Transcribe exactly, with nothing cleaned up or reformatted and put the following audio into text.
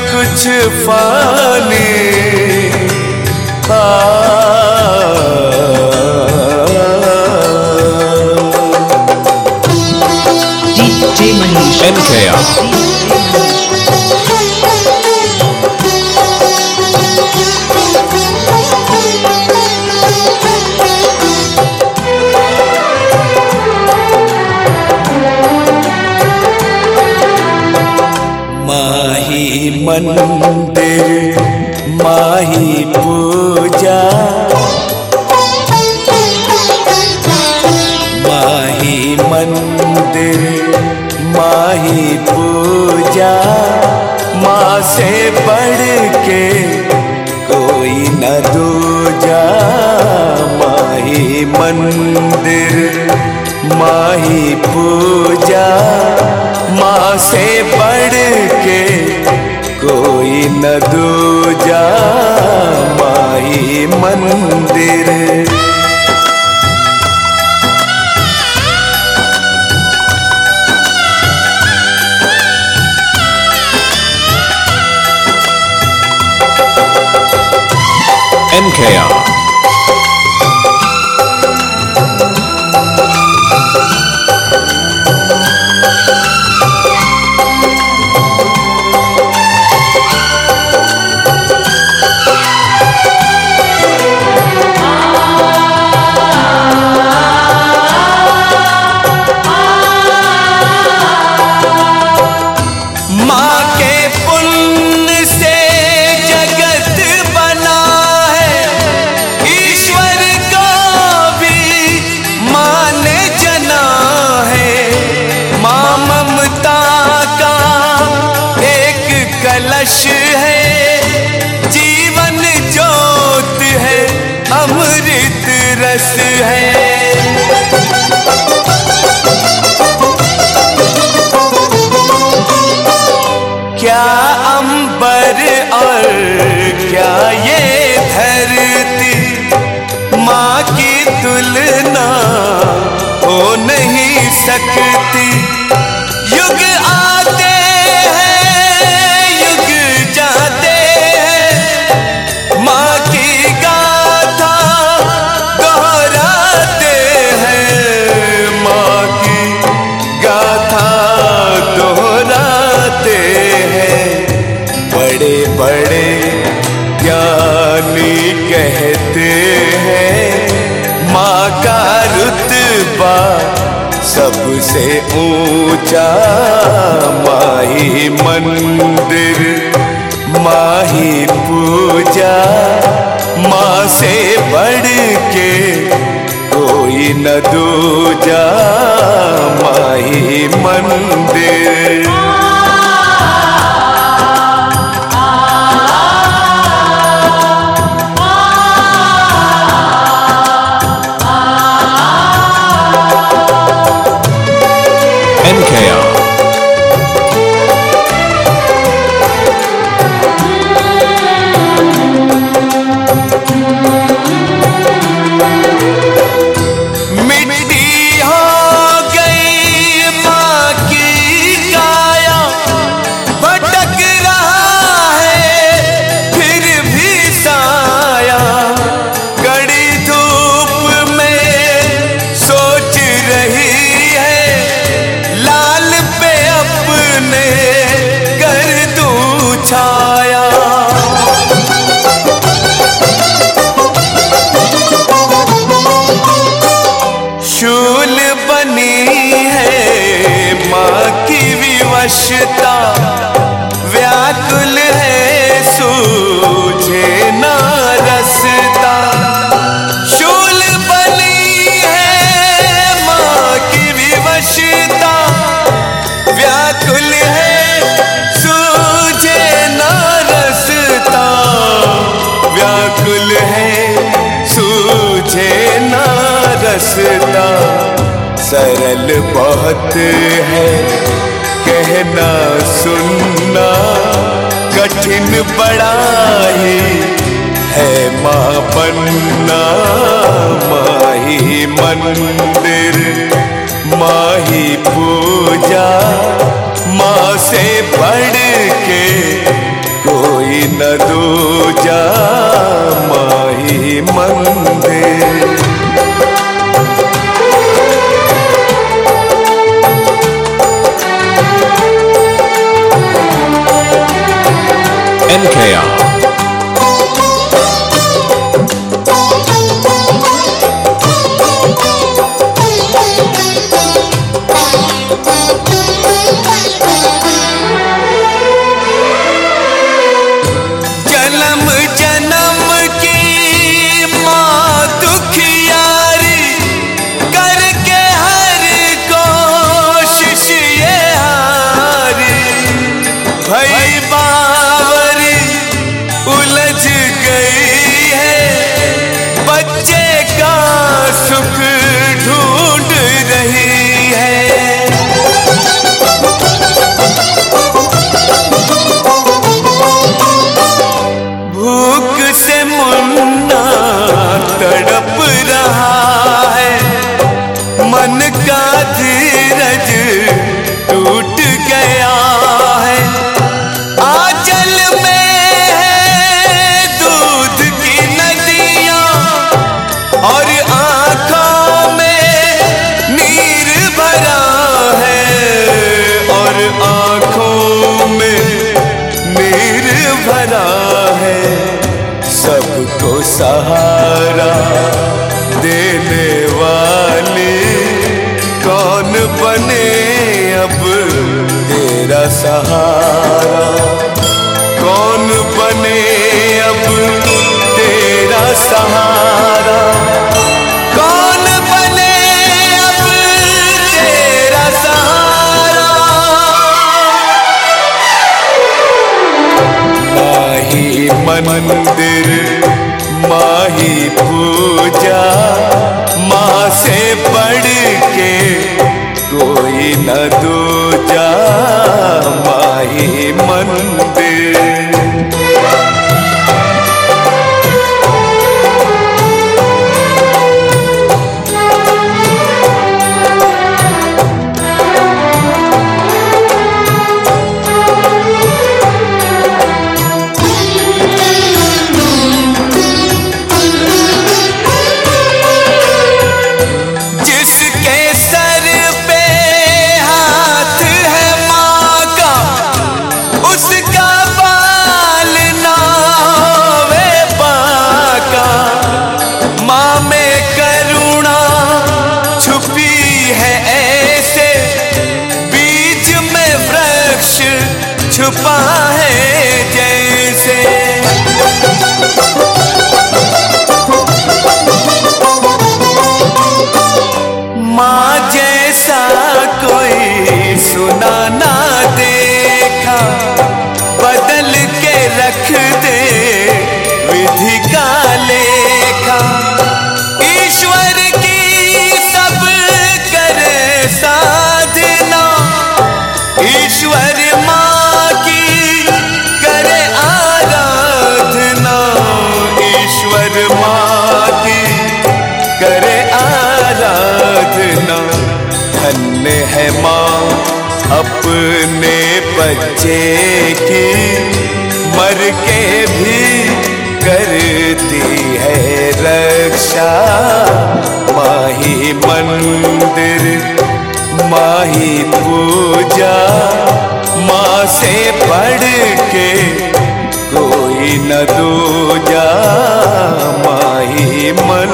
कुछ फानी। DJ Manish N K R Mahi मंदिर माही पूजा, माही मंदिर माही पूजा, माँ से बढ़ के कोई न दूजा। माही मंदिर माही पूजा, माँ से बढ़ के कोई न दूजा। माही मंदिर एन के आर है, जीवन ज्योत है, अमृत रस है। क्या अंबर और क्या ये धरती, माँ की तुलना हो नहीं सकती। युग आते बड़े ज्ञानी कहते हैं, माँ का रुतबा सबसे ऊंचा। माही मंदिर माही पूजा, माँ से बढ़ के कोई न दूजा। माही मंदिर एन के आर मिट्टी हो गई माँ की काया, भटक रहा है फिर भी साया। कड़ी धूप में सोच रही है, लाल पे अपने कर दूं छाया। शूल बनी है माँ की विवशता, व्याकुल है सूझे ना रसता। शूल बनी है माँ की विवशता, व्याकुल है सूझे ना रसता। व्याकुल है सूझे ना रसता। सरल बहुत है कहना सुनना, कठिन बड़ा ही है माँ बनना। माही मंदिर माही पूजा, माँ से बढ़ के न दूजा माही मंदिर। N K R जन्म जन्म की माँ दुखियारी करके हर कोशिश ये हारी। भई बावरी उलझ गई है, बच्चे का सुख ढूंढ रही है। भूख से मुन्ना तड़प रहा है, मन का धीरज टूट गया है। आंचल में है दूध की नदियां और आंखों में नीर भरा है, और आंखों में नीर भरा है। सबको सहारा देने वाली कौन बने अब तेरा सहारा, कौन बने अब तेरा सहारा, कौन बने अब तेरा सहारा। माही मंदिर माही पूजा, माँ से बढ़ के कोई न दूजा माही मंदिर। छुपा है जैसे माँ जैसा कोई सुना ना देखा, बदल के रख दे विधि का लेखा। ईश्वर की सब करे साधना, ईश्वर माँ की करे आराधना, ईश्वर माँ की करे आराधना। धन्य है माँ अपने बच्चे की, मर के भी करती है रक्षा। माही मंदिर माही पूजा, माँ से बढ़ के कोई न दूजा माही मंदिर।